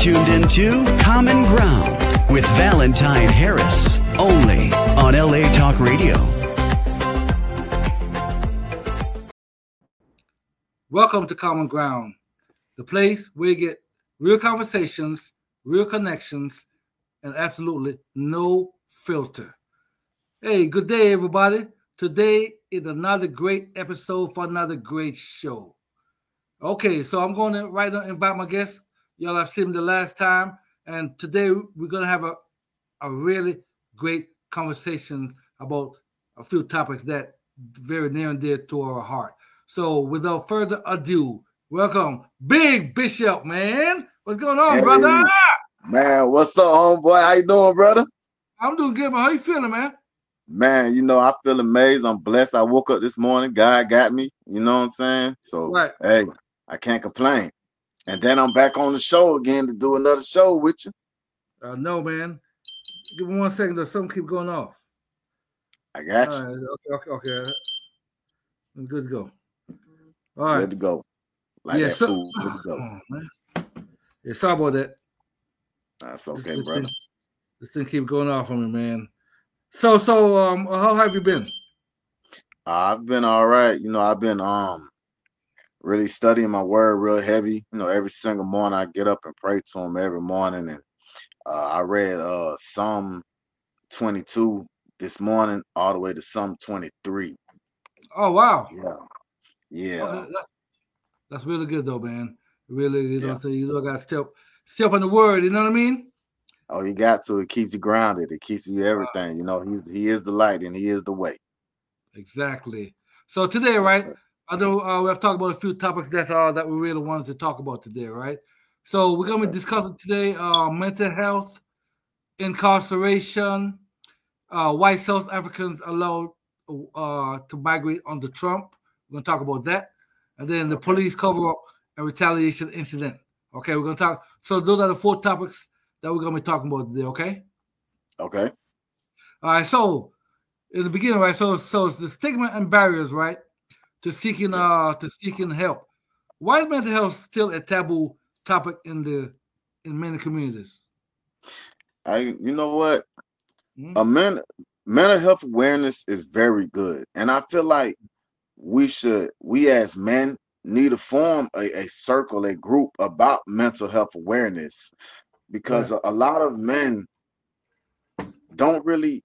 tuned into Common Ground with Valentine Harris, only on LA Talk Radio. Welcome to Common Ground, the place where you get real conversations, real connections, and absolutely no filter. Hey, good day, everybody. Today is another great episode for another great show. Okay, so I'm going to right now invite my guests. Y'all have seen them the last time, and today we're going to have a really great conversation about a few topics that very near and dear to our heart. So without further ado, welcome Big Bishop, man. What's going on, brother? Man, what's up, homeboy? How you doing, brother? I'm doing good, but how you feeling, man? Man, you know, I feel amazing. I'm blessed. I woke up this morning. God got me. You know what I'm saying? So, right. Hey, I can't complain. And then I'm back on the show again to do another show with you. No, man. Give me 1 second. There's something keep going off. I got you. Okay. I'm good to go. All right. Good to go. Like that food. Good to go. Oh, man. Yeah, sorry about that. That's okay, brother. This thing keep going off on me, man. So, how have you been? I've been all right. You know, I've been really studying my word real heavy. You know, every single morning I get up and pray to him every morning. And I read Psalm 22 this morning all the way to Psalm 23. Oh, wow. Yeah. Okay, that's really good though, man. Really, you know, so you got to step on the word, you know what I mean? Oh, you got to. It keeps you grounded. It keeps you everything. You know, he is the light and he is the way. Exactly. So today, right, I know we have talked about a few topics that we really wanted to talk about today, right? So we're going to be discussing today mental health, incarceration, white South Africans allowed to migrate under Trump. We're going to talk about that. And then the police cover-up and retaliation incident. Okay, we're going to talk. So those are the 4 topics that we're going to be talking about today, okay? Okay. All right, so in the beginning, right, so it's the stigma and barriers, right, to seeking help. Why is mental health still a taboo topic in many communities? You know what? Mental health awareness is very good. And I feel like we as men need to form a circle, a group about mental health awareness, because a lot of men don't really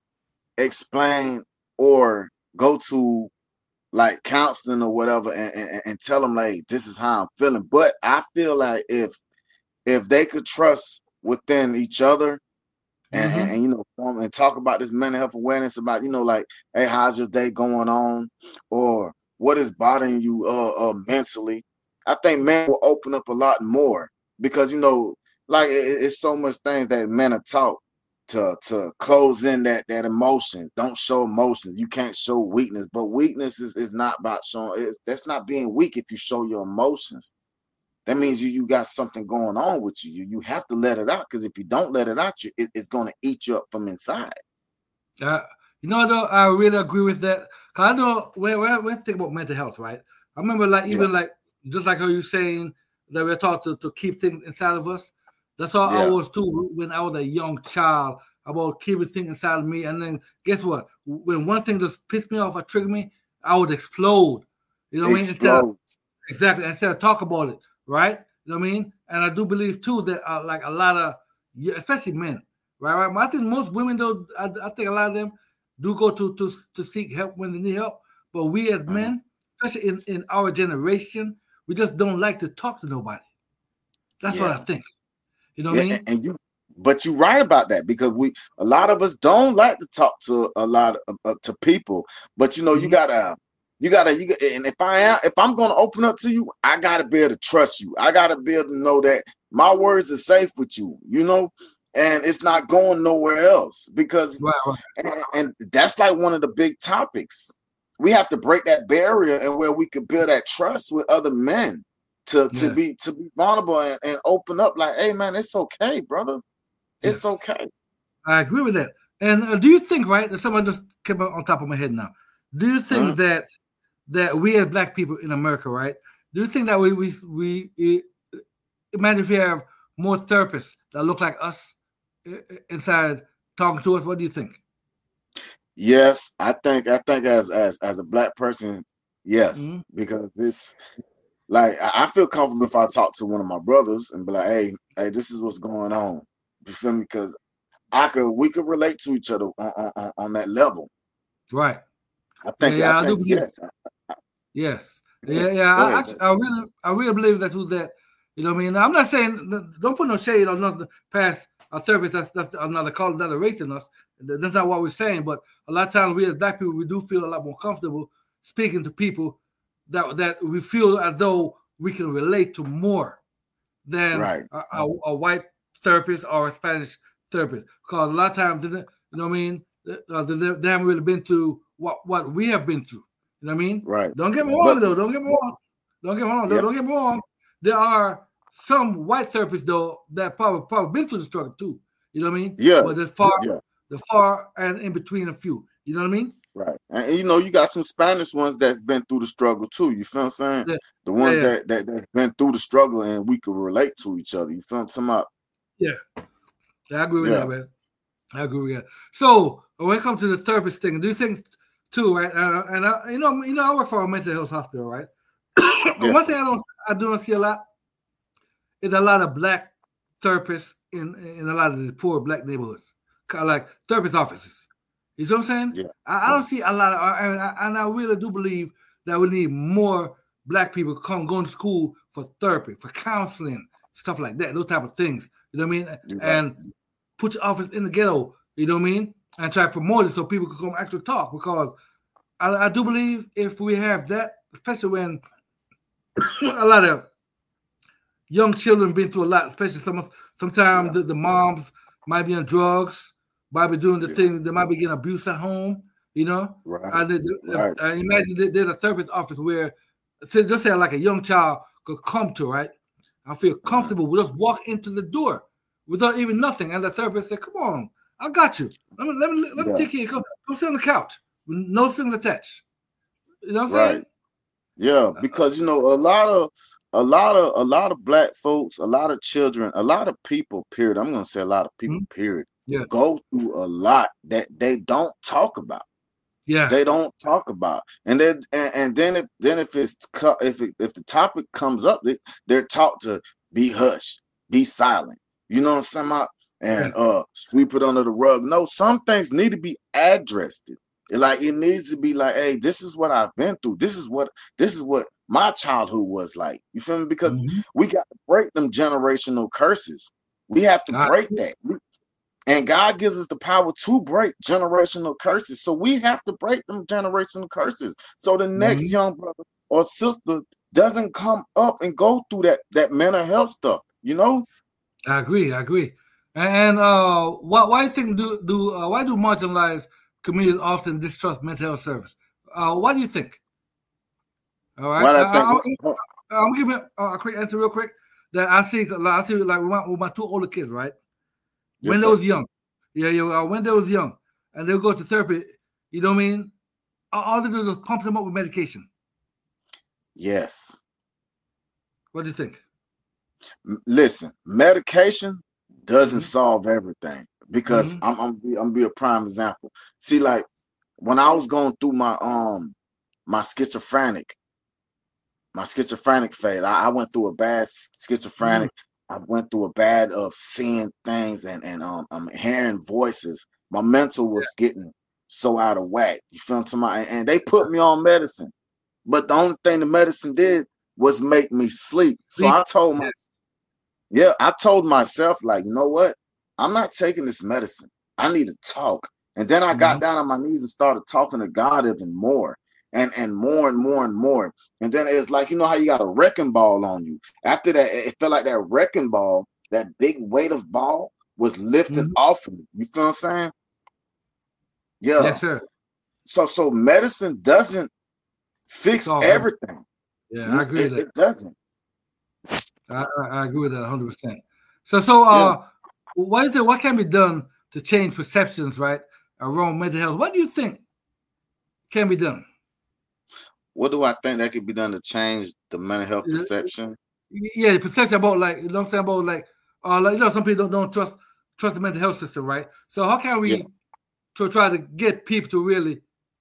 explain or go to like counseling or whatever and tell them like this is how I'm feeling. But I feel like if they could trust within each other and you know, and talk about this mental health awareness about, you know, like, hey, how's your day going on, or what is bothering you mentally, I think men will open up a lot more, because, you know, like it's so much things that men are taught to close in that emotions. Don't show emotions. You can't show weakness, but weakness is not about showing. That's not being weak. If you show your emotions, that means you got something going on with you. You have to let it out, because if you don't let it out, it's going to eat you up from inside. You know, though, I really agree with that. Cause I know when I think about mental health, right? I remember just like how you're saying that we're taught to keep things inside of us. That's how I was too when I was a young child, about keeping things inside of me. And then guess what? When one thing just pissed me off or triggered me, I would explode. You know what I mean? Instead of talk about it, right? You know what I mean? And I do believe too that like a lot of, especially men, right? I think most women though, I think a lot of them do go to seek help when they need help. But we as men, especially in our generation, we just don't like to talk to nobody. That's what I think. You know what I mean? But you're right about that, because a lot of us don't like to talk to a lot of to people. But you know, you gotta, and if I'm gonna open up to you, I gotta be able to trust you. I gotta be able to know that my words are safe with you, you know, and it's not going nowhere else. Because and that's like one of the big topics. We have to break that barrier, and where we can build that trust with other men. To be vulnerable and open up, like, hey man, it's okay, brother. It's okay. I agree with that. And do you think, right? Someone just came up on top of my head now. Do you think that we as Black people in America, right? Do you think that we imagine if you have more therapists that look like us inside talking to us? What do you think? Yes, I think as a black person, yes, Mm-hmm. because it's like I feel comfortable if I talk to one of my brothers and be like, hey, this is what's going on. You feel me? Because we could relate to each other on that level. Right. I think yes. Yes. Yeah. Yeah. I really believe that was that. You know what I mean? I'm not saying don't put no shade on nothing past a therapist. That's another call, another rating us. That's not what we're saying. But a lot of times we as black people, we do feel a lot more comfortable speaking to people that we feel as though we can relate to more than a white therapist or a Spanish therapist. Because a lot of times, you know what I mean? They haven't really been through what we have been through. You know what I mean? Right. Don't get me wrong, though. Don't get me wrong. There are some white therapists though that probably been through the struggle too. You know what I mean? Yeah. But the far and in between a few. You know what I mean? Right. And you got some Spanish ones that's been through the struggle too. You feel what I'm saying? Yeah. The ones that's been through the struggle and we could relate to each other. You feel what I'm saying? Yeah. I agree with that, man. I agree with that. So when it comes to the therapist thing, do you think too, right? And I work for a mental health hospital, right? One thing I don't see a lot is a lot of black therapists in a lot of the poor black neighborhoods, kind of like therapist offices. You see what I'm saying? Yeah. I don't see a lot of, and I really do believe that we need more black people going to school for therapy, for counseling, stuff like that, those type of things. You know what I mean? Yeah. And put your office in the ghetto. You know what I mean? And try to promote it so people can come actually talk. Because I do believe if we have that, especially when a lot of young children been through a lot, especially sometimes the moms might be on drugs, might be doing the thing, they might be getting abuse at home, you know? Right. Imagine there's a therapist office where, just say like a young child could come to, right? I feel comfortable. We'll just walk into the door without even nothing. And the therapist said, come on, I got you. Let me take you. Come sit on the couch with no strings attached. You know what I'm saying? Yeah, because a lot of black folks, a lot of children, a lot of people, period. I'm gonna say a lot of people, period, go through a lot that they don't talk about. Yeah, they don't talk about, and then if the topic comes up, they're taught to be hushed, be silent. You know what I'm saying? And sweep it under the rug. No, some things need to be addressed. Like it needs to be like, hey, this is what I've been through. This is what my childhood was like. You feel me? Because we got to break them generational curses. We have to break that. And God gives us the power to break generational curses. So we have to break them generational curses. So the next young brother or sister doesn't come up and go through that mental health stuff. You know? I agree. And why think why do marginalized communities often distrust mental health service? What do you think? All right. I'm gonna give you a quick answer, real quick. That I see like with my two older kids, right? When they was young, when they was young, and they'll go to therapy. You know what I mean? All they do is pump them up with medication. Yes. What do you think? Listen, medication doesn't solve everything. Because I'm be a prime example. See, like when I was going through my my schizophrenic phase, I went through a bad schizophrenic. I went through a bad of seeing things and hearing voices. My mental was getting so out of whack. You feel me? And they put me on medicine, but the only thing the medicine did was make me sleep. So I told myself, like, you know what? I'm not taking this medicine. I need to talk. And then I got down on my knees and started talking to God even more and more and more and more. And then it's like, you know how you got a wrecking ball on you. After that, it felt like that wrecking ball, that big weight of ball was lifted off of me. You feel what I'm saying? Yeah. Yes, sir. So medicine doesn't fix everything. Yeah, I agree with that. It doesn't. I agree with that 100%. So what is it? What can be done to change perceptions, right, around mental health? What do you think can be done? What do I think that could be done to change the mental health perception? Yeah, the perception about, like, you know what I'm saying, about like like some people don't trust the mental health system, right? So how can we to try to get people to really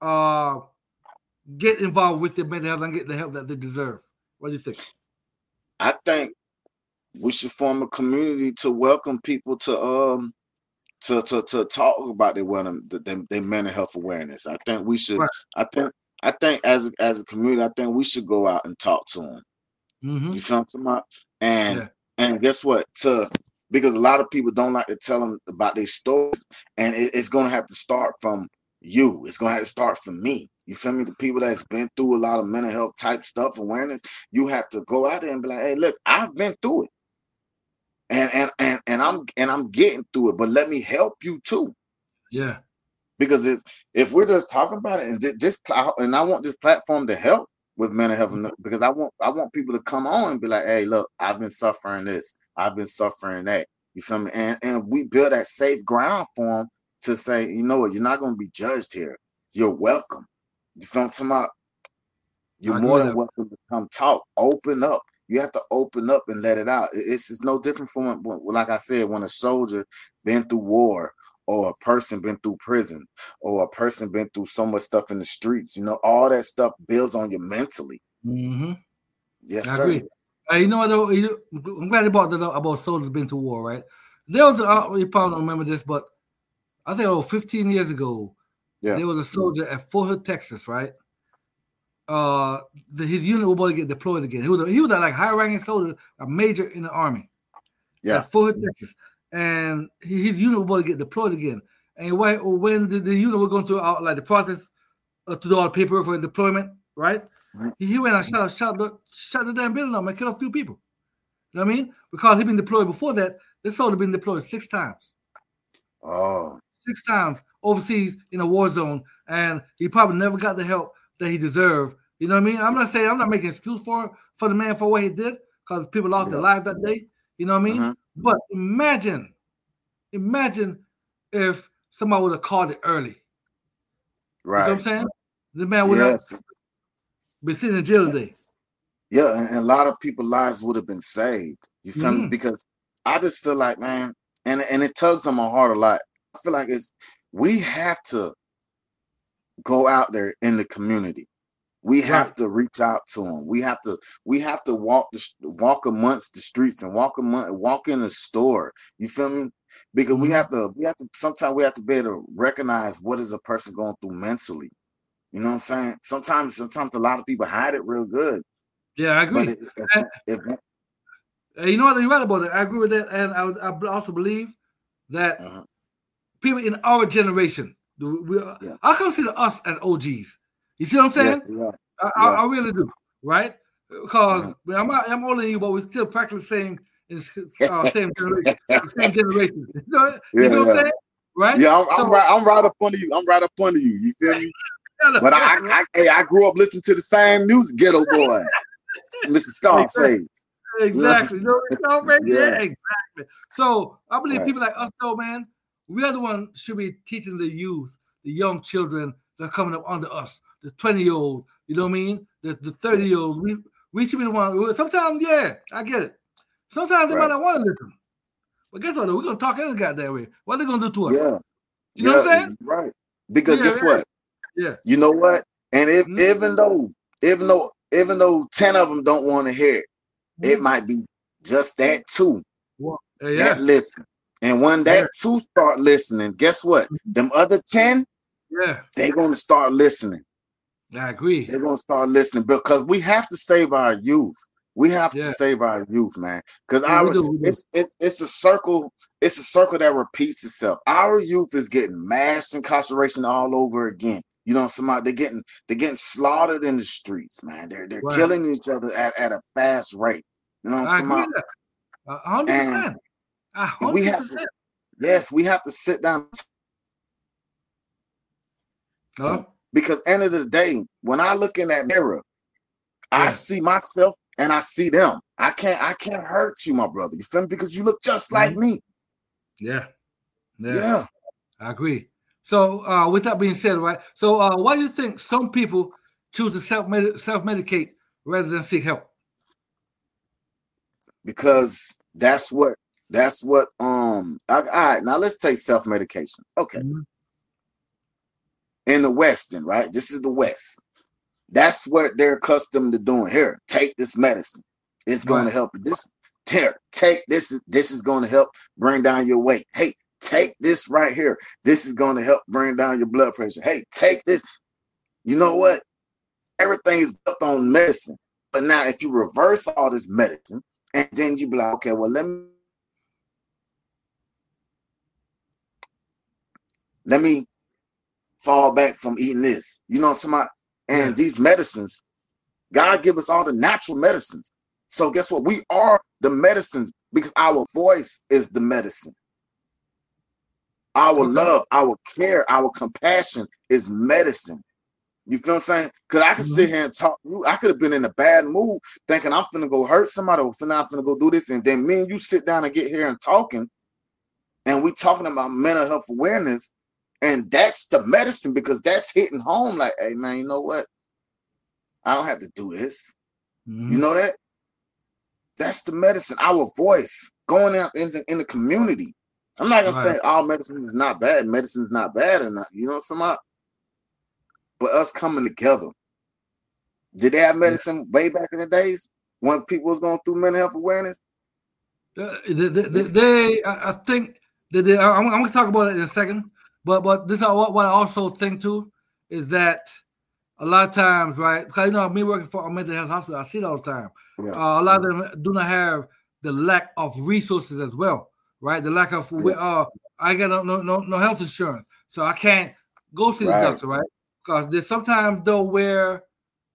get involved with their mental health and get the help that they deserve? What do you think? I think we should form a community to welcome people to talk about their mental health awareness. I think we should. Right. I think as a community, I think we should go out and talk to them. You feel me? And guess what? Because a lot of people don't like to tell them about their stories, and it's going to have to start from you. It's going to have to start from me. You feel me? The people that's been through a lot of mental health type stuff, awareness, you have to go out there and be like, hey, look, I've been through it. And I'm getting through it, but let me help you too. Yeah. Because if we're just talking about it and I want this platform to help with mental health, because I want people to come on and be like, hey, look, I've been suffering this, I've been suffering that. You feel me? And we build that safe ground for them to say, you know what, you're not going to be judged here. You're welcome. You feel me? You're more than welcome to come talk. Open up. You have to open up and let it out. It's no different from, like I said, when a soldier been through war, or a person been through prison, or a person been through so much stuff in the streets. You know, all that stuff builds on you mentally. Yes, I sir. agree. You know what? I'm glad you brought that up about soldiers been to war, right? There was, you probably don't remember this, but I think 15 years ago, there was a soldier at Fort Hood, Texas, right? His unit was about to get deployed again. He was a like high-ranking soldier, a major in the army. At Fort Hood, Texas, and his unit was about to get deployed again. And when the unit was going through like the process to do all the paperwork for deployment, right? He went and shot the damn building up and killed a few people. You know what I mean? Because he'd been deployed before that. This soldier had been deployed 6 times. Oh. 6 times overseas in a war zone, and he probably never got the help that he deserved. You know what I mean? I'm not making an excuse for the man for what he did, because people lost their lives that day. You know what I mean? But imagine if somebody would have caught it early. Right. You know what I'm saying? The man would have been sitting in jail today. Yeah, and a lot of people's lives would have been saved. You feel me? Because I just feel like, man, and it tugs on my heart a lot. I feel like we have to go out there in the community. We have to reach out to them. We have to walk amongst the streets and walk in the store. You feel me? Because we have to sometimes we have to be able to recognize what is a person going through mentally. You know what I'm saying? Sometimes a lot of people hide it real good. Yeah, I agree. You know what? You're right about it. I agree with that, and I also believe that people in our generation, I consider us as OGs. You see what I'm saying? Yes, I really do, right? Because I'm older than you, but we're still practically same generation. Same generation. You know what I'm saying? Right? Yeah, I'm right up under you. I'm right up under you. You feel me? But I grew up listening to the same music, Ghetto Boy, Mr. Scarface. Exactly. You know, Scarface? Yeah, exactly. So I believe people like us, though, man, we are the one should be teaching the youth, the young children that are coming up under us, the 20-year-old, you know what I mean? The 30-year-old. We should be the one. Sometimes, I get it. Sometimes they might not want to listen. But guess what? We're going to talk any goddamn way. What are they going to do to us? Yeah. You know what I'm saying? Right. Because guess what? Yeah. You know what? And even though 10 of them don't want to hear it, it might be just that 2 that listen. And when that 2 start listening, guess what? Them other 10, they're going to start listening. I agree. They're going to start listening because we have to save our youth. We have to save our youth, man. Because it's a circle. It's a circle that repeats itself. Our youth is getting mass incarceration all over again. You know, they're getting slaughtered in the streets, man. They're killing each other at a fast rate. You know what I'm saying? 100%. 100%. We have to sit down. Because end of the day, when I look in that mirror, I see myself and I see them. I can't hurt you, my brother. You feel me? Because you look just like me. Yeah. I agree. So with that being said, right? So why do you think some people choose to self-medicate rather than seek help? Because that's what That's what all right, now let's take self-medication. Okay. Mm-hmm. In the West, then, right? This is the West. That's what they're accustomed to doing. Here, take this medicine. It's going to help you. This here, take this. This is going to help bring down your weight. Hey, take this right here. This is going to help bring down your blood pressure. Hey, take this. You know what? Everything is built on medicine. But now if you reverse all this medicine and then you be like, okay, well, let me fall back from eating this. You know, and these medicines, God give us all the natural medicines. So guess what? We are the medicine because our voice is the medicine. Our love, our care, our compassion is medicine. You feel what I'm saying? Because I could sit here and talk. I could have been in a bad mood thinking I'm finna go hurt somebody or I'm finna go do this. And then me and you sit down and get here and talking. And we talking about mental health awareness. And that's the medicine because that's hitting home like, hey, man, you know what? I don't have to do this. You know that? That's the medicine. Our voice going out in the community. I'm not going to say all medicine is not bad. Medicine is not bad or not. You know what I'm saying? But us coming together. Did they have medicine way back in the days when people was going through mental health awareness? I think that I'm going to talk about it in a second. But this is what I also think too is that a lot of times, right? Because me working for a mental health hospital, I see it all the time. Yeah. A lot of them do not have the lack of resources as well, right? The lack of I got no health insurance, so I can't go see the doctor, right? Because there's sometimes though where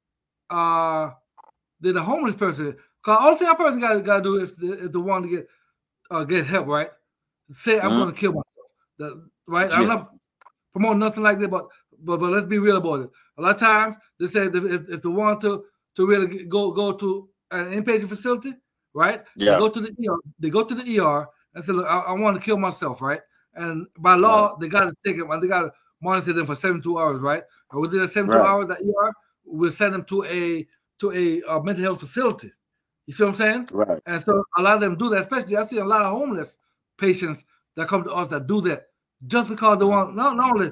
there's a homeless person. Because all thing a person got to do if they want to get help, right? Say I'm going to kill myself. Right, I'm not promoting nothing like that, but let's be real about it. A lot of times they say if they want to really go to an inpatient facility, right? Yeah. They go to the ER and say, look, I want to kill myself, right? And by law, they got to take them and they got to monitor them for 72 hours, right? And within the 72 hours, that ER will send them to a mental health facility. You see what I'm saying? Right. And so a lot of them do that. Especially I see a lot of homeless patients that come to us that do that. Just because they want not only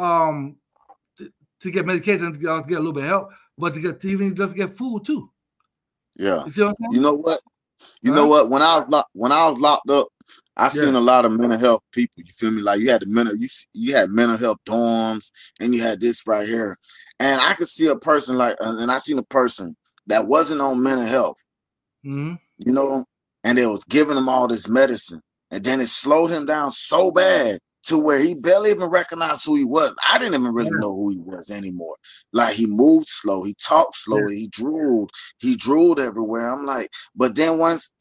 to get medication to get a little bit of help, but to get food too. Yeah. You see what I'm saying? You know what? Know what? When I was locked up, I seen a lot of mental health people. You feel me? Like you had you had mental health dorms, and you had this right here, and I could see a person and I seen a person that wasn't on mental health. You know, and they was giving him all this medicine, and then it slowed him down so bad to where he barely even recognized who he was. I didn't even really know who he was anymore. Like he moved slow, he talked slowly, he drooled everywhere. I'm like, but then once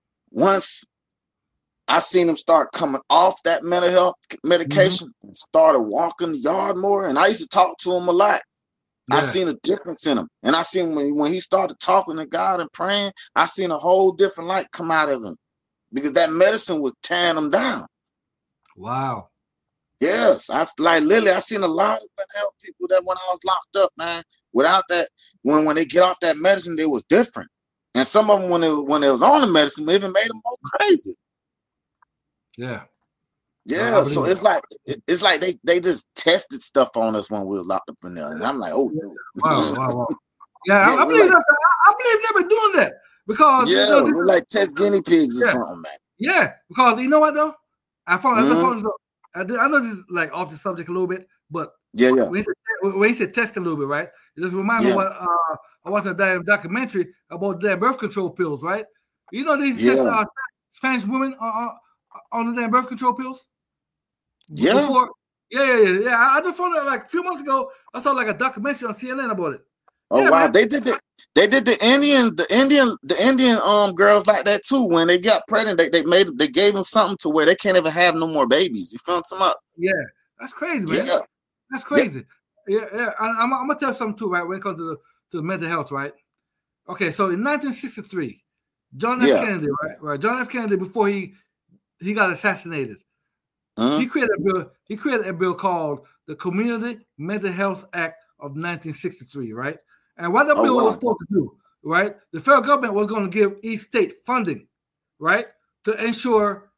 I seen him start coming off that mental health medication and started walking the yard more, and I used to talk to him a lot. I seen a difference in him. And I seen when he started talking to God and praying, I seen a whole different light come out of him because that medicine was tearing him down. Wow. Yes, I seen a lot of mental health people that when I was locked up, man, without that, when they get off that medicine, they was different. And some of them, when they was on the medicine, even made them more crazy. Yeah. Yeah, so it's like they just tested stuff on us when we was locked up in there. And I'm like, oh no. Wow. Yeah, I believe they've been doing that. Because we're like test guinea pigs or something, man. Yeah, because you know what though? I know this is like off the subject a little bit, but when you say test a little bit, right? It just reminds me what I watched a damn documentary about damn birth control pills, right? You know these Spanish women on the damn birth control pills? Before, I just found out like a few months ago. I saw like a documentary on CNN about it. Oh wow, man. They did the Indian girls like that too. When they got pregnant, they gave them something to where they can't even have no more babies. You feel something up? Yeah, that's crazy, man. Yeah. That's crazy. Yeah. I'm gonna tell you something too, right? When it comes to mental health, right? Okay, so in 1963, John F. Kennedy, right? John F. Kennedy, before he got assassinated, he created a bill called the Community Mental Health Act of 1963, right? And what the bill was supposed to do, right? The federal government was going to give each state funding, right, to ensure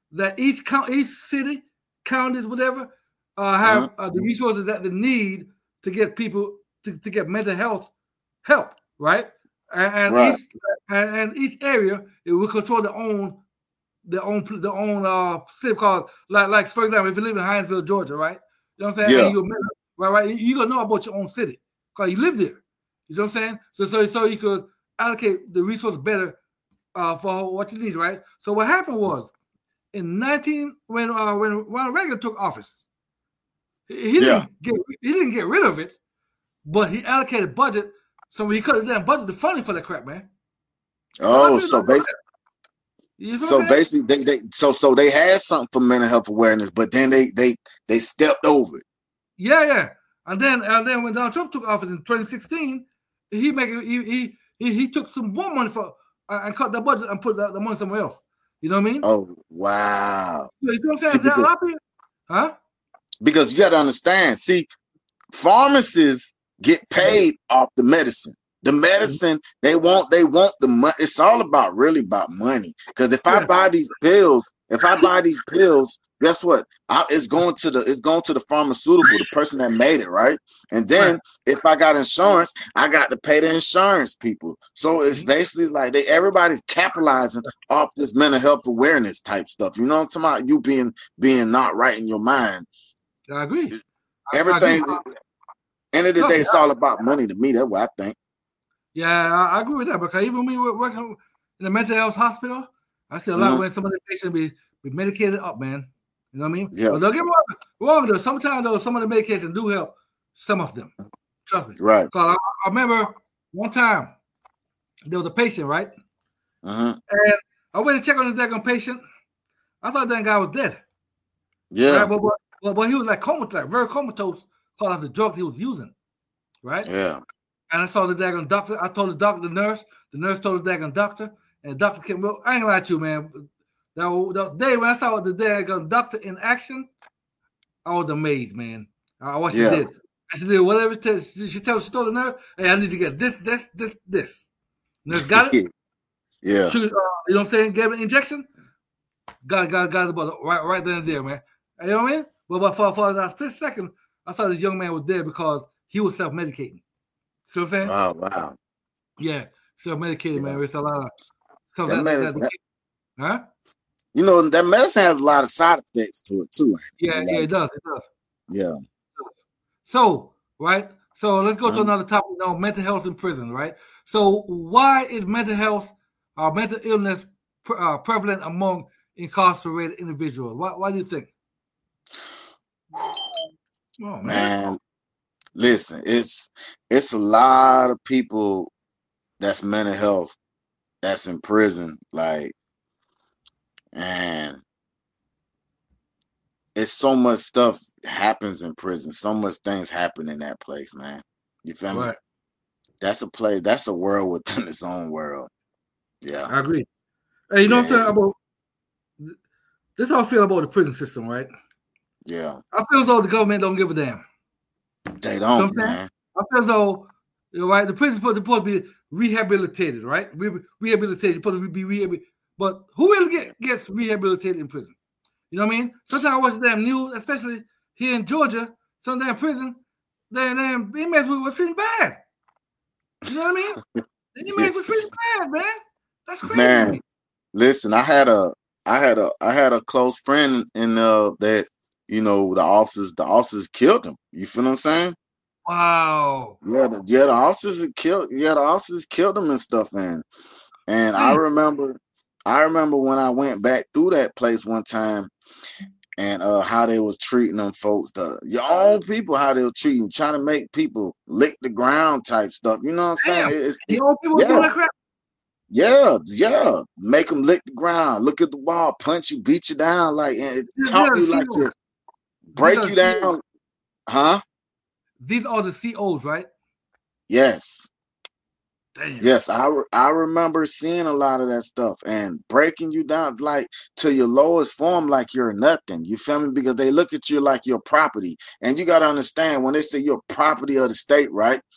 that each city, counties, whatever, have the resources that they need to get people to get mental health help, right? And Right. each area it will control their own city called like for example, if you live in Hinesville, Georgia, right? You know what I'm saying? Yeah. And you're right, you gonna know about your own city because you live there. You know what I'm saying? So you could allocate the resources better for what you need, right? So what happened was in when Ronald Reagan took office, he didn't get rid of it, but he allocated budget, so he cut the damn budget, the funding for that crap, man. Oh, so basically, they had something for mental health awareness, but then they stepped over it. Yeah. And then when Donald Trump took office in 2016, he took some more money for and cut the budget and put the money somewhere else. You know what I mean? Oh, wow. You know what I'm saying? Huh? Because you got to understand, see, pharmacists get paid off the medicine. The medicine, they want the money. It's all really about money. Because if I buy these pills, guess what? It's going to the pharmaceutical, the person that made it, right? And then if I got insurance, I got to pay the insurance people. So it's basically like everybody's capitalizing off this mental health awareness type stuff. You know what I'm talking about? You being not right in your mind. I agree. Everything. End of the day, it's all about money to me. That's what I think. Yeah, I agree with that because even when we were working in a mental health hospital, I see a lot when some of the patients be medicated up, man. You know what I mean? Yeah. But don't get me wrong though. Sometimes though, some of the medications do help. Some of them, trust me. Right. Because I remember one time there was a patient, right? And I went to check on this daggone patient. I thought that guy was dead. Yeah. Right? But he was like comatose, like very comatose, because of the drug he was using. Right? Yeah. And I saw the daggone doctor. I told the nurse. The nurse told the daggone doctor. And the doctor came. Well, I ain't gonna lie to you, man. The day when I saw the daggone doctor in action, I was amazed, man. What she did. And she did whatever she told the nurse, hey, I need to get this. Nurse got it. Yeah. She, you know what I'm saying? Gave an injection. Got the ball right then and there, man. You know what I mean? But for a split second, I thought this young man was dead because he was self-medicating. See what I'm saying? Oh, wow. Yeah, self-medicated, man. It's a lot of stuff that medicine. Huh? You know, that medicine has a lot of side effects to it, too. Yeah, it does. Yeah. So, right? So let's go to another topic now, mental health in prison, right? So why is mental health or mental illness prevalent among incarcerated individuals? Why do you think? Oh, man. Listen, it's a lot of people that's mental health that's in prison, like, and it's so much stuff happens in prison. So much things happen in that place, man. You feel me? That's a place. That's a world within its own world. Yeah, I agree. Hey, you know what I'm talking about? This is how I feel about the prison system, right? Yeah. I feel as though the government don't give a damn. They don't, man. I feel as though, right, the prison supposed to be rehabilitated, right? Rehabilitated, supposed to be rehabilitated. But who really gets rehabilitated in prison? You know what I mean? Sometimes I watch the damn news, especially here in Georgia, some damn prison, damn inmates were treating bad. You know what I mean? The inmates were treating bad, man. That's crazy. Man, listen, I had a close friend in that, you know, the officers killed him. You feel what I'm saying? Wow. Yeah, the officers killed him and stuff, man. And I remember when I went back through that place one time, and how they was treating them folks, your own people, how they were treating, trying to make people lick the ground type stuff. You know what I'm saying? Your own people doing that crap. Yeah. Make them lick the ground, look at the wall, punch you, beat you down, like, and talk to you like to break you down. Huh? These are the COs, right? Yes. Damn. Yes, I remember seeing a lot of that stuff and breaking you down like to your lowest form, like you're nothing. You feel me? Because they look at you like your property. And you got to understand, when they say you're property of the state, right?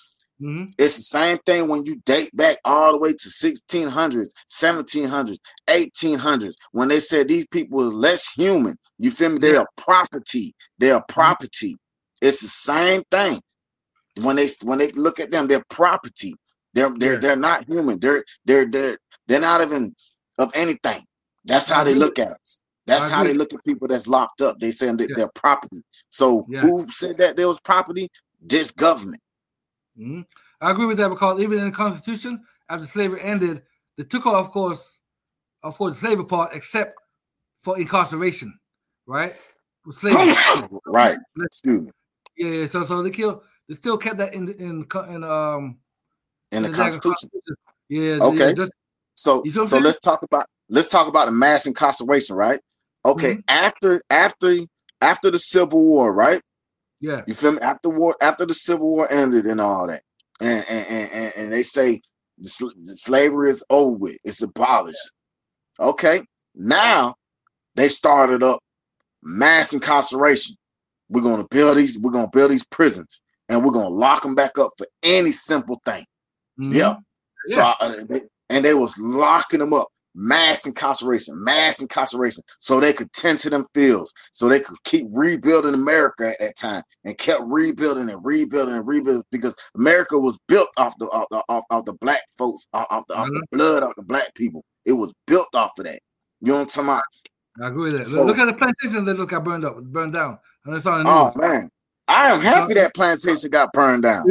Mm-hmm. It's the same thing when you date back all the way to 1600s, 1700s, 1800s, when they said these people is less human. You feel me? They are property. They are property. It's the same thing. When they look at them, they're property. They're not human. They're not even of anything. That's how they look at us. That's how they look at people that's locked up. They say that they're property. So who said that there was property? This government. Mm-hmm. I agree with that because even in the Constitution, after slavery ended, they took off, of course, the slavery part, except for incarceration, right? Slavery. Right. Excuse me. Yeah. So they still kept that in the Constitution. Yeah. Okay. So let's talk about the mass incarceration, right? Okay. Mm-hmm. After the Civil War, right? Yeah. You feel me? After the Civil War ended and all that, and they say the slavery is over with, it's abolished. Okay. Now they started up mass incarceration. We're gonna build these prisons, and we're gonna lock them back up for any simple thing. Mm-hmm. Yeah. So and they was locking them up. Mass incarceration, so they could tend to them fields, so they could keep rebuilding America at that time, and kept rebuilding because America was built off the black folks, off the blood of the black people. It was built off of that. You know what I'm talking about? I agree with that. So, look at the plantations that got burned down. And it's on the news. Oh man, I am happy that plantation got burned down.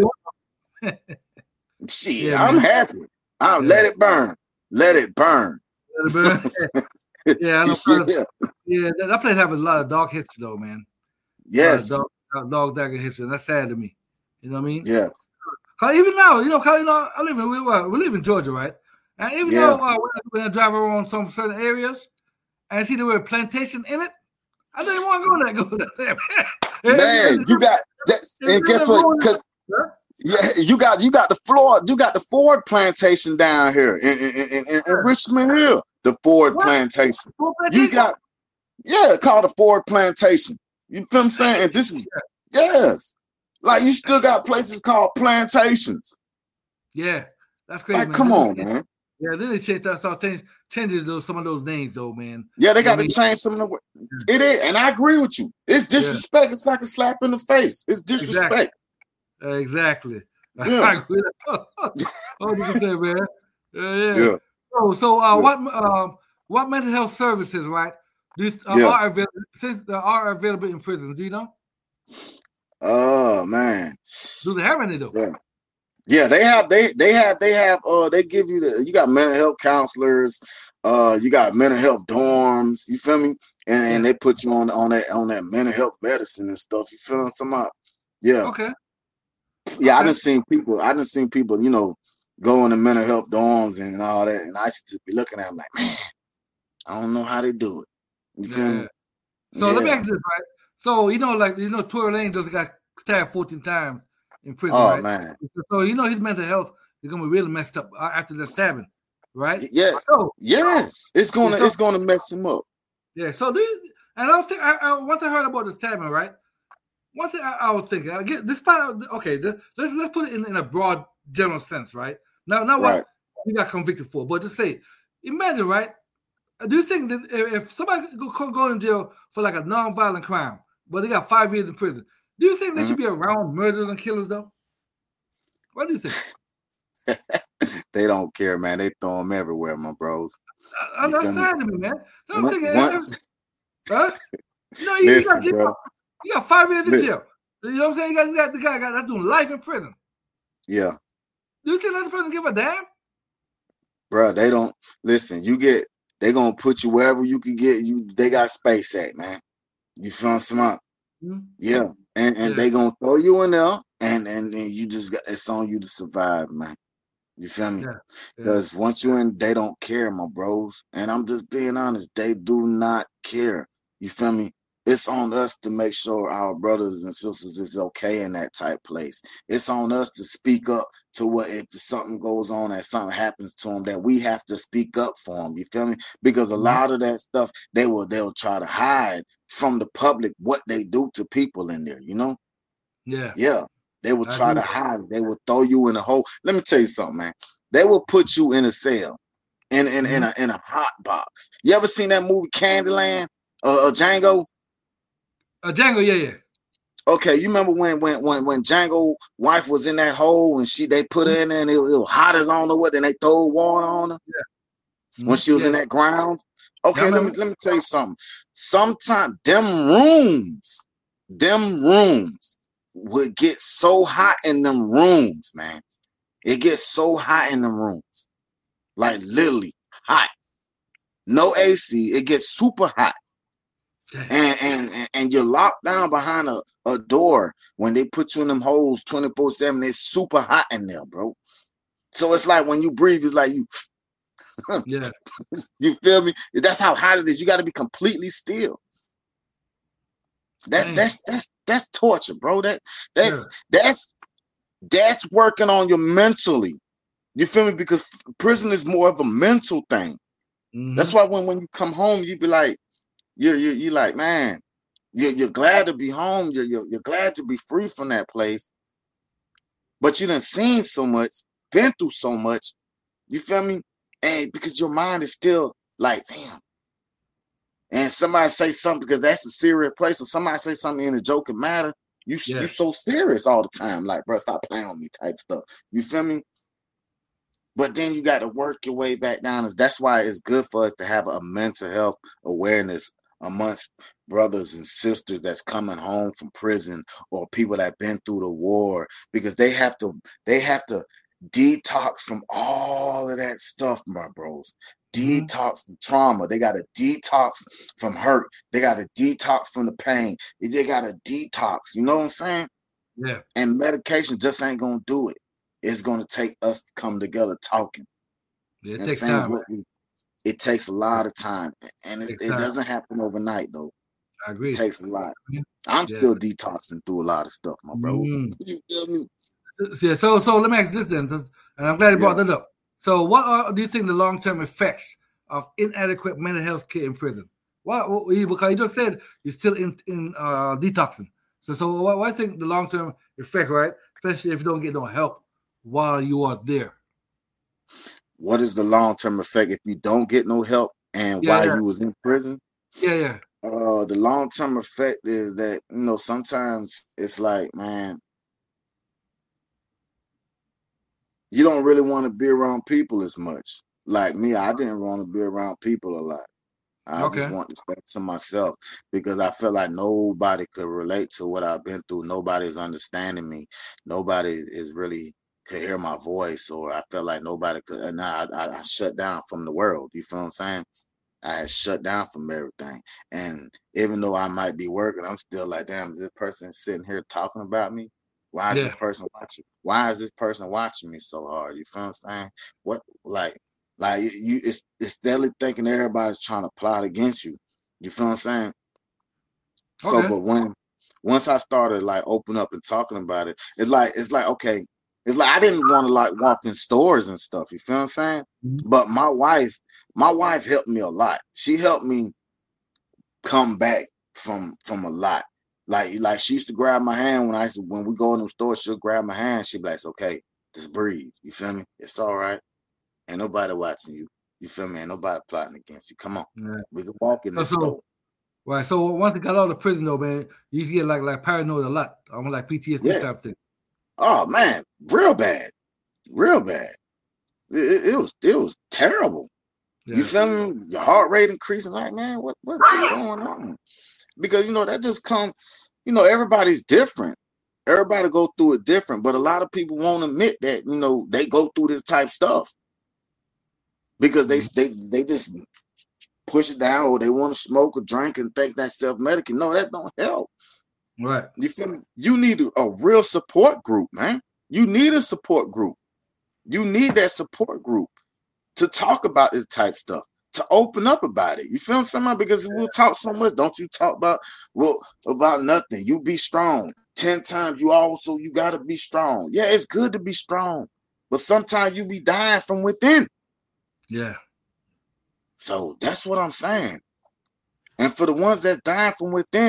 Shit, I'm happy. Let it burn. Let it burn. Yeah, that place have a lot of dark history, though, man. Yes, dark history, and that's sad to me. You know what I mean? Yes. Cause even now, we live in Georgia, right? And even though when I drive around some certain areas and I see the word plantation in it, I don't even want to go there. Man, you got that, and guess what? Because you got the Ford plantation down here in Richmond Hill. The Ford plantation. You got called the Ford plantation. You feel what I'm saying? And this is like you still got places called plantations. Yeah, that's crazy. Like, man. Come on, man. Yeah, then they changes some of those names, though, man. Yeah, they got to change some of the. It is, and I agree with you. It's disrespect. Yeah. It's like a slap in the face. It's disrespect. Exactly. Yeah. I agree. Oh, you can say, man. Yeah. What mental health services, right? Are available in prison? Do you know? Oh man. Do they have any though? Yeah, they have. They give you you got mental health counselors. You got mental health dorms. You feel me? And they put you on that mental health medicine and stuff. You feel what I'm talking about? Yeah. Okay. Yeah, I done seen people, go in the mental health dorms and all that. And I used to be looking at them like, man, I don't know how they do it. You feel me? So let me ask you this, right? So, Tory Lane just got stabbed 14 times in prison, right? Oh, man. So, his mental health is going to be really messed up after the stabbing, right? Yeah. So, yes. It's going to mess him up. Yeah. So, and I was thinking, once I heard about the stabbing, right? One thing I was thinking, let's put it in a broad general sense, right? Now what he got convicted for, but just say, imagine, right? Do you think that if somebody go in jail for like a non-violent crime, but they got 5 years in prison, do you think they should be around murderers and killers though? What do you think? They don't care, man. They throw them everywhere, my bros. That's sad to me, man. You got 5 years in jail. You know what I'm saying? You got the guy that's doing life in prison. Yeah. Do you think that person give a damn? Bro, they don't listen. They gonna put you wherever you can get you. They got space at, man. You feel smart? Mm-hmm. Yeah. And they gonna throw you in there, and you just got it's on you to survive, man. You feel me? Because once you're in, they don't care, my bros. And I'm just being honest, they do not care. You feel me? It's on us to make sure our brothers and sisters is okay in that type place. It's on us to speak up to what if something goes on and something happens to them, that we have to speak up for them. You feel me? Because a lot of that stuff they'll try to hide from the public what they do to people in there. You know? Yeah. Yeah. They will try to hide it. They will throw you in a hole. Let me tell you something, man. They will put you in a cell, in a hot box. You ever seen that movie Candyland? Django? Django, yeah. Okay, you remember when Django wife was in that hole and they put her in there and it was hot as I don't know what, then they throw water on her? Yeah. When she was in that ground. Okay, let me tell you something. Sometimes them rooms would get so hot in them rooms, man. It gets so hot in them rooms. Like literally hot. No AC. It gets super hot. And you're locked down behind a door when they put you in them holes 24/7. It's super hot in there, bro. So it's like when you breathe, it's like you yeah. You feel me? That's how hot it is. You got to be completely still. That's torture, bro. That's working on you mentally. You feel me? Because prison is more of a mental thing. Mm-hmm. That's why when you come home, you be like, you're like, man, you're glad to be home. You're glad to be free from that place. But you done seen so much, been through so much. You feel me? And because your mind is still like, damn. And somebody say something because that's a serious place. Or somebody say something in a joking matter. You so serious all the time. Like, bro, stop playing on me type stuff. You feel me? But then you got to work your way back down. That's why it's good for us to have a mental health awareness amongst brothers and sisters that's coming home from prison or people that been through the war, because they have to detox from all of that stuff, my bros. Detox from trauma. They got to detox from hurt. They got to detox from the pain. They got to detox. You know what I'm saying? Yeah. And medication just ain't gonna do it. It's gonna take us to come together talking. Yeah, it takes time. It takes a lot of time, and it doesn't happen overnight, though. I agree. It takes a lot. I'm still detoxing through a lot of stuff, my bro. You feel me? Yeah. So let me ask this then, and I'm glad you brought that up. So, what do you think the long-term effects of inadequate mental health care in prison? Because you just said you're still in detoxing. So what do you think the long-term effect, right? Especially if you don't get no help while you are there. What is the long-term effect if you don't get no help and while you was in prison? Yeah. The long-term effect is that, sometimes it's like, man, you don't really want to be around people as much. Like me, I didn't want to be around people a lot. I just want to stay to myself because I feel like nobody could relate to what I've been through. Nobody's understanding me. Nobody is really could hear my voice, or I felt like nobody could. And I shut down from the world. You feel what I'm saying? I had shut down from everything. And even though I might be working, I'm still like, damn, is this person sitting here talking about me? Why is this person watching? Why is this person watching me so hard? You feel what I'm saying? What it's steadily thinking everybody's trying to plot against you. You feel what I'm saying? So, but once I started like open up and talking about it, it's like okay, it's like I didn't want to like walk in stores and stuff. You feel what I'm saying? Mm-hmm. But my wife helped me a lot. She helped me come back from a lot. Like she used to grab my hand when we go in the store, she'll grab my hand. She'd be like, okay, just breathe. You feel me? It's all right. Ain't nobody watching you. You feel me? Ain't nobody plotting against you. Come on. Yeah. We can walk in this store. Right. So once you got out of prison though, man, you used to get like paranoid a lot. Almost like PTSD type thing. Oh man, real bad. It was terrible. Yeah. You feel me? Your heart rate increasing, like, man, what's going on? Because that just comes, everybody's different. Everybody go through it different, but a lot of people won't admit that, they go through this type of stuff. Because they just push it down, or they want to smoke or drink and think that's self-medicating. No, that don't help. Right. You feel me? You need a real support group, man. You need a support group. You need that support group to talk about this type stuff, to open up about it. You feel something? Because we'll talk so much. Don't you talk about nothing. You be strong. 10 times you got to be strong. Yeah, it's good to be strong. But sometimes you be dying from within. Yeah. So that's what I'm saying. And for the ones that's dying from within,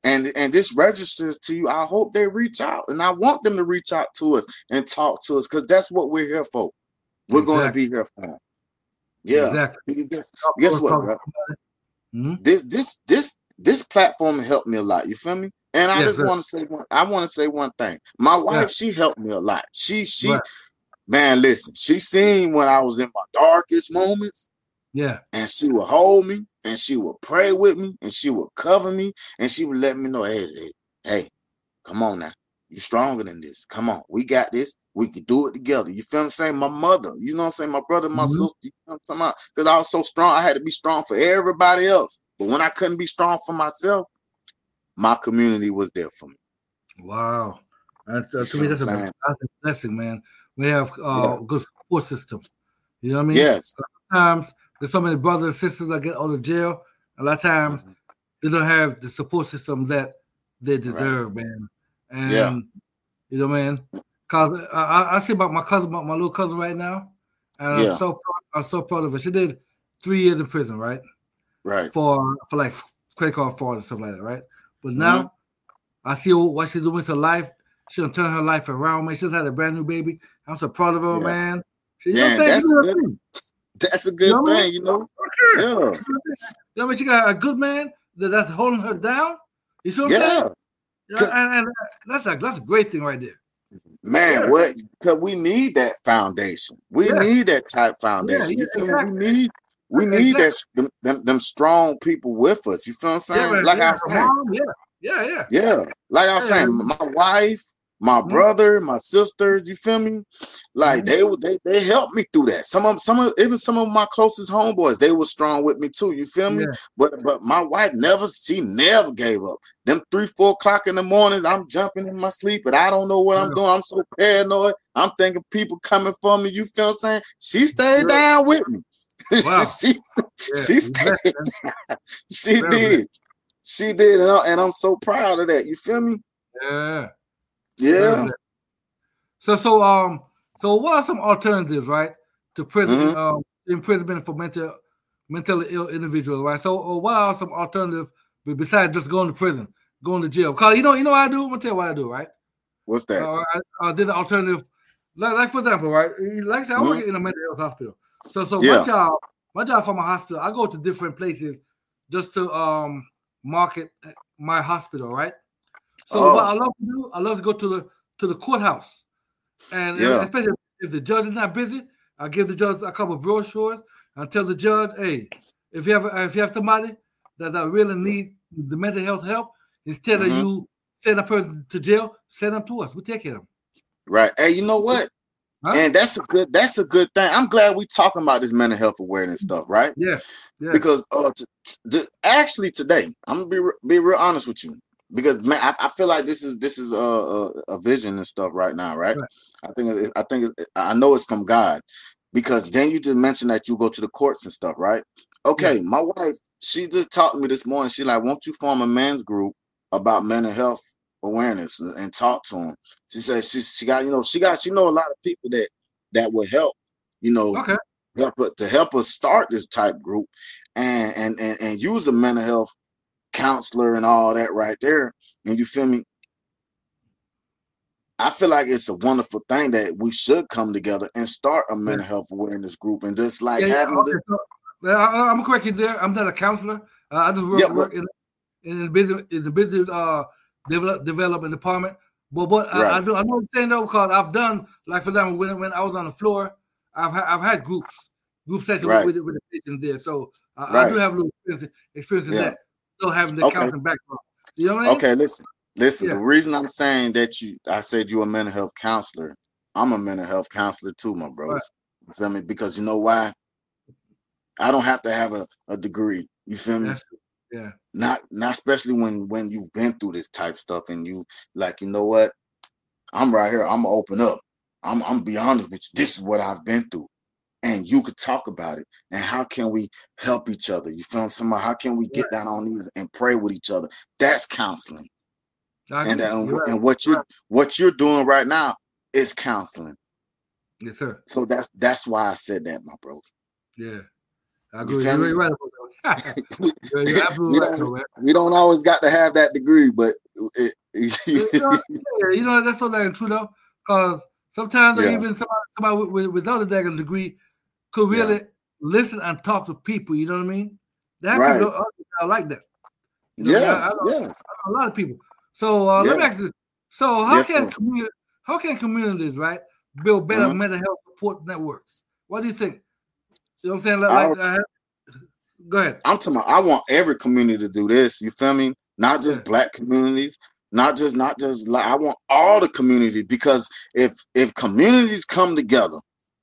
And this registers to you. I hope they reach out, and I want them to reach out to us and talk to us, because that's what we're here for. We're going to be here for them. Yeah. Exactly. Guess what, bro? Mm-hmm. This platform helped me a lot. You feel me? And I just want to say one thing. My wife, she helped me a lot. She man, listen, she seen when I was in my darkest moments. Yeah. And she would hold me, and she would pray with me, and she would cover me, and she would let me know, hey, come on now. You stronger than this. Come on. We got this. We can do it together. You feel what I'm saying? My mother, you know what I'm saying? My brother, my sister, you know what I'm saying? Because I was so strong, I had to be strong for everybody else. But when I couldn't be strong for myself, my community was there for me. Wow. To me, that's a blessing, man. We have a good support system. You know what I mean? Yes. Sometimes there's so many brothers and sisters that get out of jail. A lot of times they don't have the support system that they deserve, man. And you know, man, cause I see about my little cousin right now, and I'm so proud of her. She did 3 years in prison, right? Right. For like credit card fraud and stuff like that, right? But now I see what she's doing with her life. She done turned her life around, man. She's had a brand new baby. I'm so proud of her, man. She, you know that's a good thing, you know. Yeah. You know what I mean? She got a good man that's holding her down. You see what I'm saying? And that's a great thing right there. Man, what? Because we need that foundation. We need that type foundation. You feel me? We need that them strong people with us. You feel what I'm saying? Like I was saying. Like I was saying, my wife, my brother, my sisters, you feel me? Like they helped me through that. Some of my closest homeboys, they were strong with me too. You feel me? But my wife never gave up. Them 3-4 o'clock in the mornings, I'm jumping in my sleep, but I don't know what I'm doing. I'm so paranoid. I'm thinking people coming for me. You feel what I'm saying? She stayed down with me. Wow. she stayed. She did. She did, and I'm so proud of that. You feel me? Yeah. So what are some alternatives, right, to prison, imprisonment for mentally ill individuals, right? So what are some alternatives besides just going to prison, going to jail? Because you know what I do? I'm gonna tell you what I do, right? What's that? I did an alternative, like for example, right? Like I said, I work in a mental health hospital. So my job from a hospital, I go to different places just to market my hospital, right? So what I love to do, I love to go to the courthouse, and especially if the judge is not busy, I give the judge a couple of brochures and tell the judge, hey, if you have somebody that really need the mental health help, instead of you send a person to jail, send them to us. We take care of them. Right. Hey, you know what? And that's a good thing. I'm glad we talking about this mental health awareness stuff, right? Yeah. Because actually today, I'm gonna be real honest with you. Because man, I feel like this is a vision and stuff right now, right? I know it's from God, because then you just mentioned that you go to the courts and stuff, right? Okay, my wife, she just talked to me this morning. She like, won't you form a men's group about mental health awareness and talk to them? She said she got she know a lot of people that will help, help us start this type group and use a mental health counselor and all that right there. And you feel me? I feel like it's a wonderful thing that we should come together and start a mental health awareness group and just like having I'm correct in there. I'm not a counselor. I just work in the business development department. But I know what I'm saying though, because I've done, like for example, when I was on the floor, I've had group sessions with the patients there. So I do have a little experience in that. Still having the counseling background. You know what I mean? Okay, listen. The reason I'm saying that I said you're a mental health counselor, I'm a mental health counselor too, my bros. You feel me? Because you know why? I don't have to have a degree. You feel me? Not especially when you've been through this type stuff and you like, you know what? I'm right here. I'm gonna open up. I'm gonna be honest with you. This is what I've been through. And you could talk about it. And how can we help each other? You feel me? How can we get down on knees and pray with each other? That's counseling. And what you're doing right now is counseling. Yes, sir. So that's why I said that, my bro. Yeah. I agree. You're right about You're absolutely right, though, man. We don't always got to have that degree, but you know, that's so damn true though, because sometimes even somebody without a daggone degree could really listen and talk to people. You know what I mean? There have people are like that. You know, I know a lot of people. So let me ask you. So how can communities build better mental health support networks? What do you think? You know what I'm saying? Go ahead. I'm talking about, I want every community to do this. You feel me? Not just Black communities, not just like, I want all the communities, because if communities come together,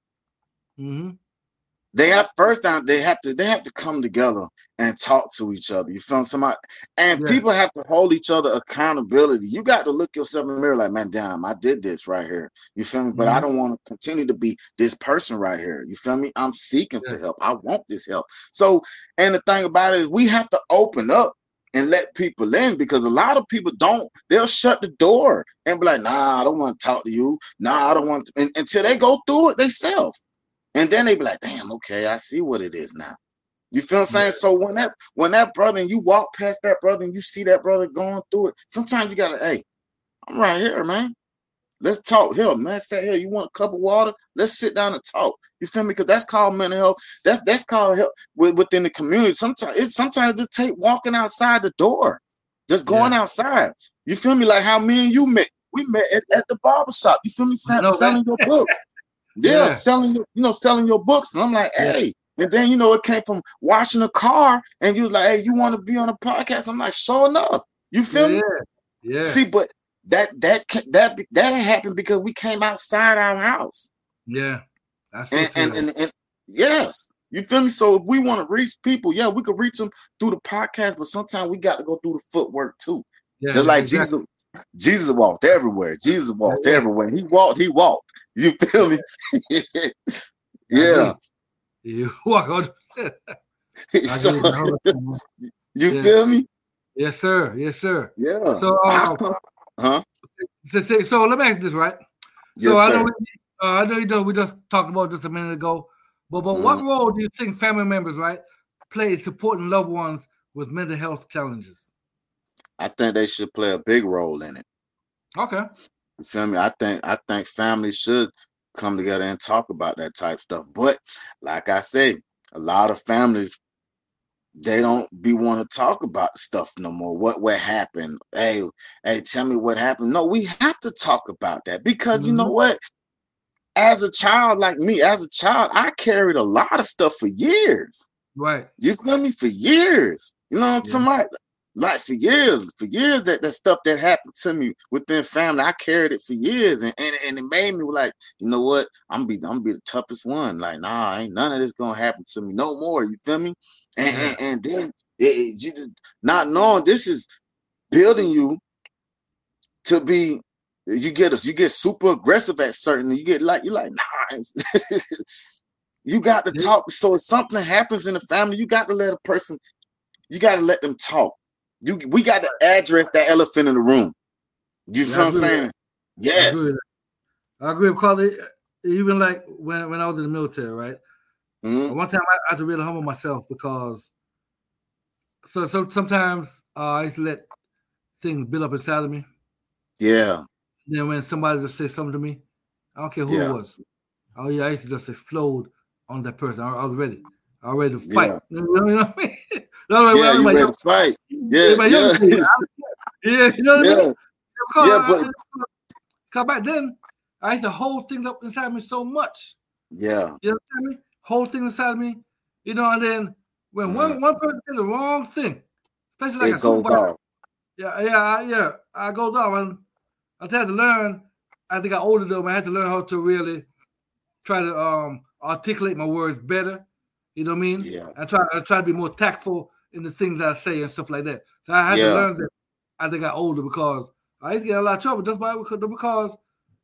they have to come together and talk to each other. You feel somebody, and people have to hold each other accountability. You got to look yourself in the mirror like, man, damn, I did this right here. You feel me? But I don't want to continue to be this person right here. You feel me? I'm seeking for help. I want this help. So, and the thing about it is, we have to open up and let people in, because a lot of people they'll shut the door and be like, nah, I don't want to talk to you. Nah, I don't want to, until they go through it themselves. And then they be like, damn, okay, I see what it is now. You feel what I'm saying? So when that brother, and you walk past that brother and you see that brother going through it, sometimes you gotta, hey, I'm right here, man. Let's talk. Here, man, here, you want a cup of water? Let's sit down and talk. You feel me? Because that's called mental health. That's called help within the community. Sometimes it take walking outside the door, just going outside. You feel me? Like how me and you met. We met at the barbershop. You feel me? Selling your books. Selling your books. And I'm like, hey. And then, it came from washing a car, and you was like, hey, you want to be on a podcast? I'm like, sure enough. You feel me? Yeah. See, but that happened because we came outside our house. Yeah. And yes. You feel me? So if we want to reach people, we could reach them through the podcast, but sometimes we got to go through the footwork too. Yeah, just like Jesus walked everywhere. Jesus walked everywhere. He walked. You feel me? Yeah. You walk on. You feel me? Yes, sir. Yes, sir. Yeah. So, So let me ask this, right? So yes, I know we just talked about this a minute ago, but what role do you think family members, play in supporting loved ones with mental health challenges? I think they should play a big role in it. Okay. You feel me? I think families should come together and talk about that type of stuff. But like I say, a lot of families, they don't want to talk about stuff no more. What happened? Hey, tell me what happened. No, we have to talk about that, because you know what? As a child, like me, I carried a lot of stuff for years. Right. You feel me? For years. You know what I'm saying? Like for years, that stuff that happened to me within family, I carried it for years, and it made me like, you know what? I'm gonna be the toughest one. Like, nah, ain't none of this gonna happen to me no more. You feel me? And then you just not knowing this is building you to be. You get super aggressive at certain. You're like, nah. You got to talk. So if something happens in the family, you got to let a person. You got to let them talk. We got to address that elephant in the room. You feel what I'm saying? Yes. I agree with Carly. Even like when I was in the military, right? One time I had to really humble myself, because so sometimes I used to let things build up inside of me. Yeah. Then when somebody just says something to me, I don't care who it was. I used to just explode on that person. I was ready. I was ready to fight. You know what I mean? You ready to fight? You know what I mean? Because back then, I used to hold things up inside me so much. Yeah. You know what I mean? Hold things inside me. And then when one person did the wrong thing, especially like it goes off. I goes off. And I had to learn, as I got older though, I had to learn how to really try to articulate my words better. You know what I mean? Yeah. I try to be more tactful in the things I say and stuff like that. So I had to learn that as I got older, because I used to get a lot of trouble just because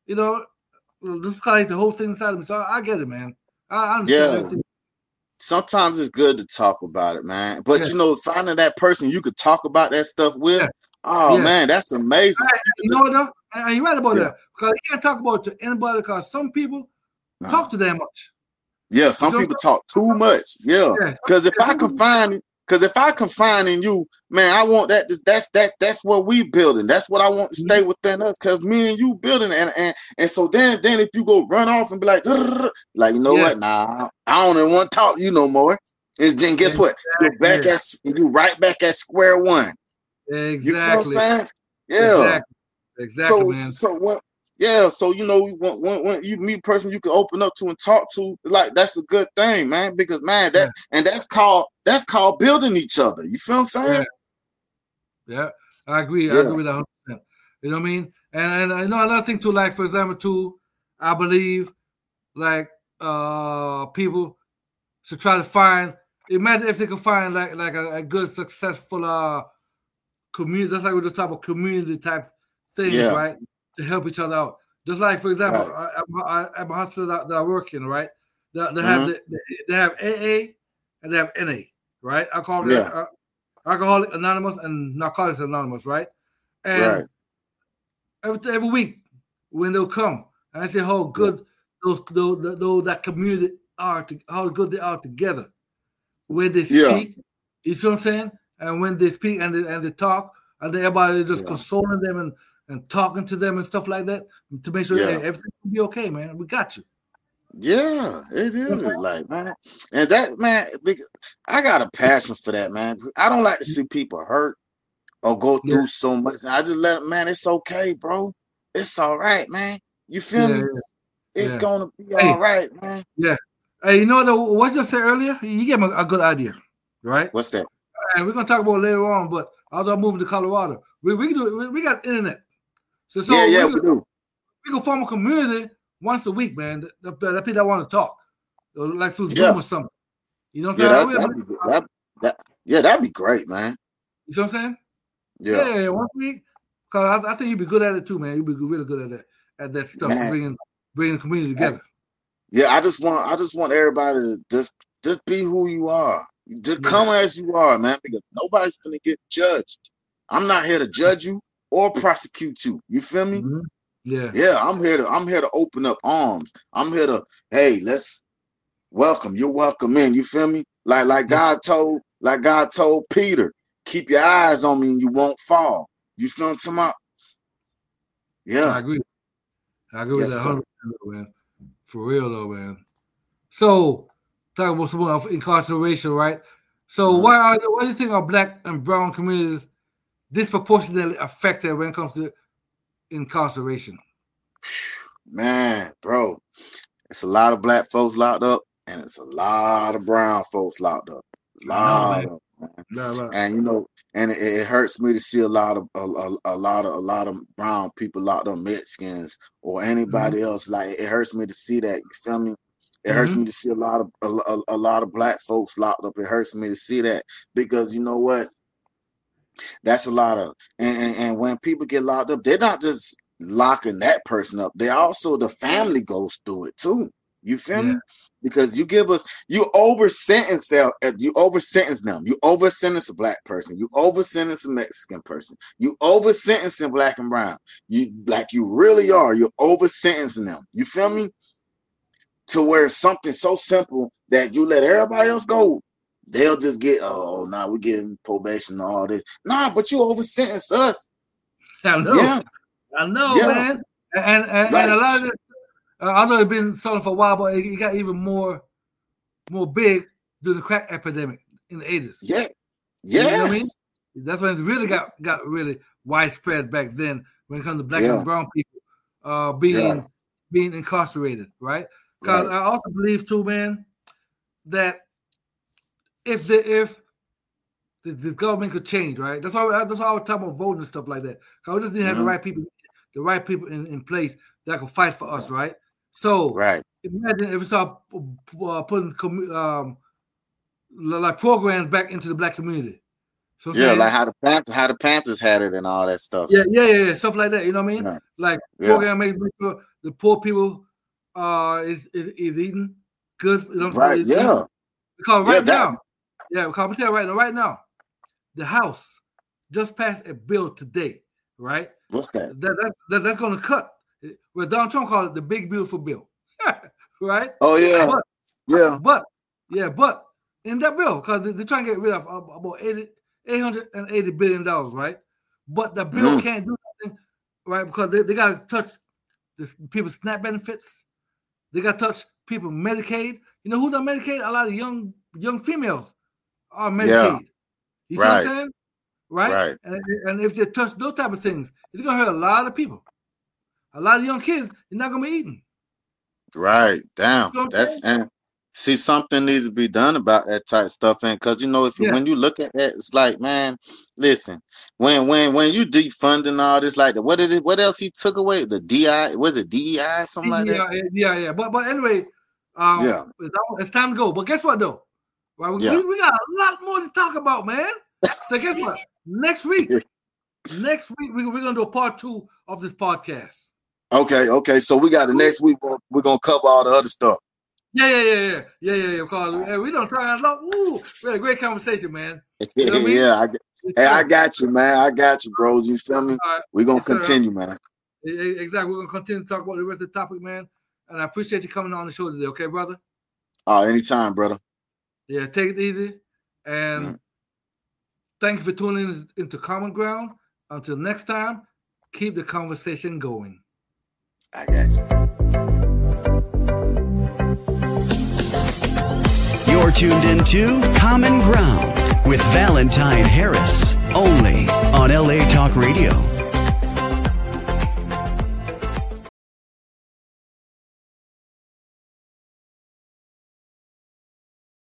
I used to hold things inside of me. So I get it, man. I understand everything. Sometimes it's good to talk about it, man. But finding that person you could talk about that stuff with, man, that's amazing. You know what though? And you're right about that. Because you can't talk about it to anybody, because some people talk too damn much. Yeah, some people talk too much. Yeah. Because if I can find it, Because if I confine in you, man, I want that. That's what we building. That's what I want to stay within us. Because me and you building, and so then if you go run off and be like you know what? Nah, I don't even want to talk to you no more. Is then guess what? You right back at square one. Exactly. You know what I'm saying? Yeah. Exactly. Man. So what? Yeah, so you know, when you meet a person you can open up to and talk to, like that's a good thing, man. Because man, that's called building each other. You feel what I'm saying? Yeah, I agree. Yeah. I agree with that 100%. You know what I mean? And I know another thing too, like for example, too, I believe like people should try to find. Imagine if they could find like a good successful community. That's like with this type of community type things, right? To help each other out. Just like, for example, at my hospital that I work in, right? They have AA and they have NA, right? Alcoholic Anonymous and Narcotics Anonymous, right? And every week when they'll come, and I say how good those that community are, how good they are together. When they speak, you know what I'm saying? And when they speak and they talk, and everybody just consoling them and talking to them and stuff like that to make sure everything will be okay, man. We got you. Yeah, it is like, man. And that, man, I got a passion for that, man. I don't like to see people hurt or go through so much. I just let them, man, it's okay, bro. It's all right, man. You feel me? It's gonna be all right, man. Yeah. Hey, you know what you said earlier? You gave me a good idea, right? What's that? And we're gonna talk about it later on, but although I'm moving to Colorado, we can do it. We got internet. So we do. We can form a community once a week, man. The people that want to talk, like through Zoom or something. You know what I'm saying? That'd be great, man. You know what I'm saying? Yeah, once a week. Cause I think you'd be good at it too, man. You'd be really good at that stuff, bringing the community together. Yeah, I just want everybody to just be who you are. Just come as you are, man, because nobody's gonna get judged. I'm not here to judge you or prosecute you. You feel me? Mm-hmm. Yeah. Yeah, I'm here to open up arms. I'm here to, hey, let's welcome. You're welcome in. You feel me? Like God told Peter, keep your eyes on me and you won't fall. You feel what I'm talking about? Yeah. I agree with that 100%, man. For real though, man. So talk about some of incarceration, right? So why do you think our Black and brown communities disproportionately affected when it comes to incarceration? Man, bro, it's a lot of Black folks locked up, and it's a lot of brown folks locked up. A lot of them. And you know, and it hurts me to see a lot of brown people locked up, Mexicans or anybody else. Like it hurts me to see that. You feel me? It hurts me to see a lot of Black folks locked up. It hurts me to see that because you know what? That's a lot of and when people get locked up, they're not just locking that person up. They also the family goes through it too. You feel me? Because you over sentence them. You over sentence a Black person. You over sentence a Mexican person. You over sentencing Black and brown. You really are. You're over sentencing them. You feel me? To where something so simple that you let everybody else go, they'll just get, we're getting probation and all this. Nah, but you over sentenced us. I know. Yeah. I know, man. And a lot of this, I know it's been selling for a while, but it got even more big during the crack epidemic in the 80s. Yeah. You know what I mean? That's when it really got really widespread back then when it comes to Black and brown people being incarcerated, right? Because I also believe too, man, that if the government could change, right? That's all we're talking about voting and stuff like that. Because we just need to have the right people in place that can fight for us, right? So imagine if we start putting like programs back into the Black community. So like how the Panthers had it and all that stuff. Yeah, stuff like that. You know what I mean? Yeah. Like program make sure the poor people is eating good. You know what I'm saying? Because right now, the House just passed a bill today, right? What's that? That's going to cut. Well, Donald Trump called it the big beautiful bill, right? Oh yeah, but in that bill, because they're trying to get rid of about $880 billion, right? But the bill can't do nothing, right? Because they got to touch people's SNAP benefits. They got to touch people Medicaid. You know who's on Medicaid? A lot of young females are Medicaid. Yeah. You see what I'm saying? Right. And if they touch those type of things, it's going to hurt a lot of people. A lot of young kids, you're not going to be eating. Right. Damn. You know and see, something needs to be done about that type of stuff. And because, when you look at that, it's like, man, listen, when you defunding all this, like, what else he took away? The DI, was it DEI, something like that? Yeah. But anyways, it's time to go. But guess what, though? Right, we got a lot more to talk about, man. So guess what? Next week, we're going to do a part 2 of this podcast. Okay. So we got the next week. We're going to cover all the other stuff. Yeah. Because we don't try a lot. We had a great conversation, man. You know what I mean? I got you, man. I got you, bros. You feel me? Right. We're going to continue, man. Exactly. We're going to continue to talk about the rest of the topic, man. And I appreciate you coming on the show today. Okay, brother? Anytime, brother. Yeah, take it easy. And thank you for tuning into Common Ground. Until next time, keep the conversation going. I got you. You're tuned into Common Ground with Valentine Harris, only on LA Talk Radio.